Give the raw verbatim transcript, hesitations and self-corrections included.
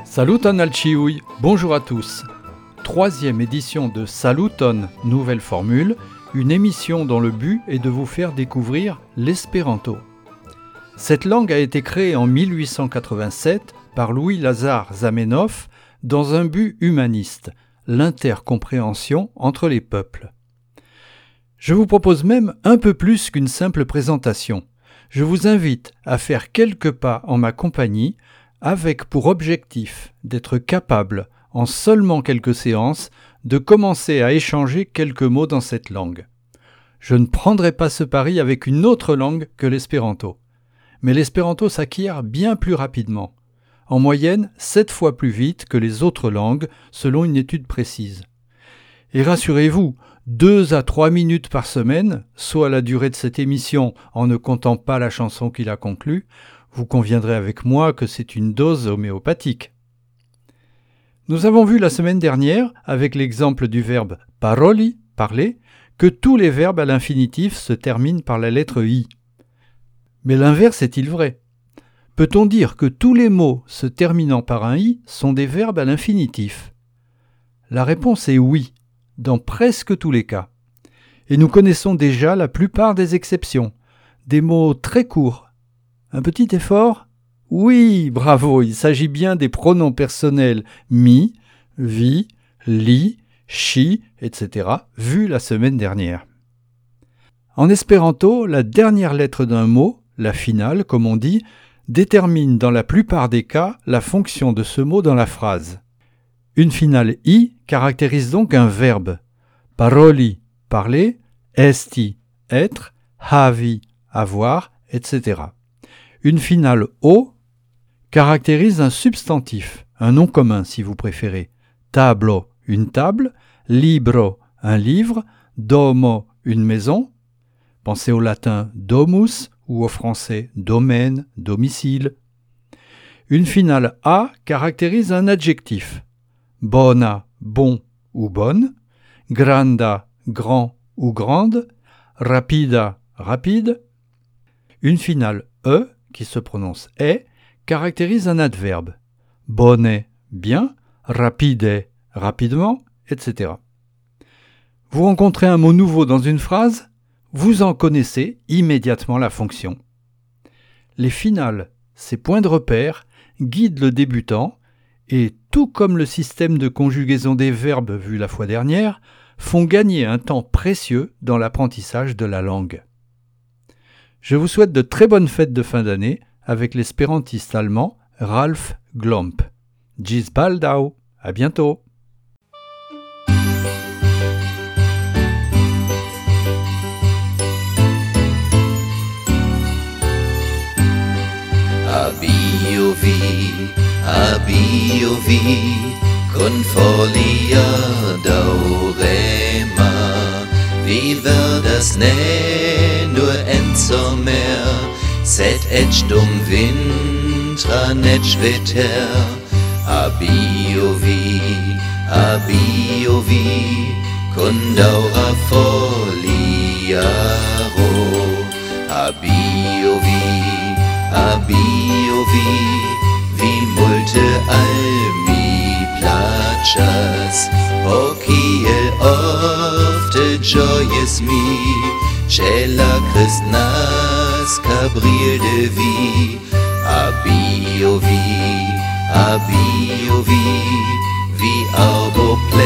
Saluton al ciui, bonjour à tous. Troisième édition de Saluton, nouvelle formule, une émission dont le but est de vous faire découvrir l'espéranto. Cette langue a été créée en mille huit cent quatre-vingt-sept par Louis-Lazare Zamenhof dans un but humaniste, l'intercompréhension entre les peuples. Je vous propose même un peu plus qu'une simple présentation. Je vous invite à faire quelques pas en ma compagnie avec pour objectif d'être capable, en seulement quelques séances, de commencer à échanger quelques mots dans cette langue. Je ne prendrai pas ce pari avec une autre langue que l'espéranto. Mais l'espéranto s'acquiert bien plus rapidement. En moyenne, sept fois plus vite que les autres langues, selon une étude précise. Et rassurez-vous, deux à trois minutes par semaine, soit la durée de cette émission en ne comptant pas la chanson qui la conclut, vous conviendrez avec moi que c'est une dose homéopathique. Nous avons vu la semaine dernière, avec l'exemple du verbe paroli, parler, que tous les verbes à l'infinitif se terminent par la lettre i. Mais l'inverse est-il vrai ? Peut-on dire que tous les mots se terminant par un i sont des verbes à l'infinitif ? La réponse est oui, dans presque tous les cas. Et nous connaissons déjà la plupart des exceptions, des mots très courts. Un petit effort ? Oui, bravo, il s'agit bien des pronoms personnels mi, vi, li, chi, et cetera, vus la semaine dernière. En espéranto, la dernière lettre d'un mot, la finale comme on dit, détermine dans la plupart des cas la fonction de ce mot dans la phrase. Une finale i caractérise donc un verbe. Paroli, parler, esti, être, havi, avoir, et cetera. Une finale o caractérise un substantif, un nom commun si vous préférez. Tablo, une table, libro, un livre, domo, une maison. Pensez au latin domus ou au français domaine, domicile. Une finale a caractérise un adjectif. Bona, bon ou bonne. Granda, grand ou grande. Rapida, rapide. Une finale e, qui se prononce est, caractérise un adverbe. Bone, bien. Rapide, rapidement, et cetera. Vous rencontrez un mot nouveau dans une phrase, vous en connaissez immédiatement la fonction. Les finales, ces points de repère, guident le débutant et, tout comme le système de conjugaison des verbes vu la fois dernière, font gagner un temps précieux dans l'apprentissage de la langue. Je vous souhaite de très bonnes fêtes de fin d'année avec l'espérantiste allemand Ralf Glomp. Bis baldau, à bientôt. Abiovi, abiovi, con folia daurema, viver das ne nur en sommer, set et dum vintra net vetter. Abiovi, abiovi, con daura foliaro. Abiovi, abiovi, vi multe al mi placas, o kiel ofte gioies mi, c'è la Kristnaska bril de vi. Abiovi, abiovi, vi arbo